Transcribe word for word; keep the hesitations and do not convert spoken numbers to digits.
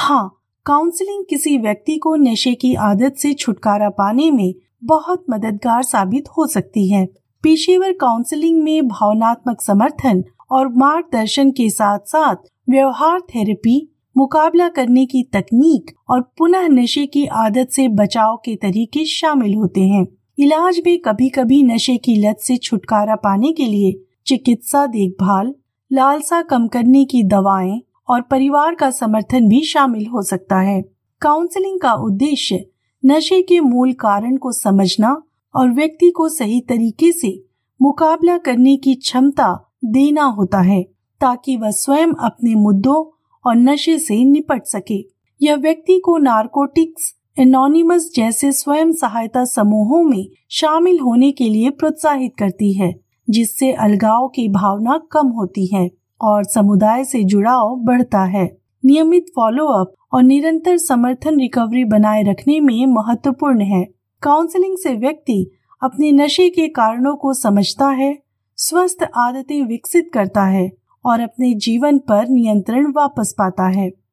हाँ, काउंसलिंग किसी व्यक्ति को नशे की आदत से छुटकारा पाने में बहुत मददगार साबित हो सकती है। पेशेवर काउंसलिंग में भावनात्मक समर्थन और मार्गदर्शन के साथ साथ व्यवहार थेरेपी, मुकाबला करने की तकनीक और पुनः नशे की आदत से बचाव के तरीके शामिल होते हैं। इलाज में कभी कभी नशे की लत से छुटकारा पाने के लिए चिकित्सा देखभाल, लालसा कम करने की दवाएं और परिवार का समर्थन भी शामिल हो सकता है। काउंसलिंग का उद्देश्य नशे के मूल कारण को समझना और व्यक्ति को सही तरीके से मुकाबला करने की क्षमता देना होता है, ताकि वह स्वयं अपने मुद्दों और नशे से निपट सके। यह व्यक्ति को नारकोटिक्स एनोनिमस जैसे स्वयं सहायता समूहों में शामिल होने के लिए प्रोत्साहित करती है, जिससे अलगाव की भावना कम होती है और समुदाय से जुड़ाव बढ़ता है। नियमित फॉलोअप और निरंतर समर्थन रिकवरी बनाए रखने में महत्वपूर्ण है। काउंसलिंग से व्यक्ति अपने नशे के कारणों को समझता है, स्वस्थ आदतें विकसित करता है और अपने जीवन पर नियंत्रण वापस पाता है।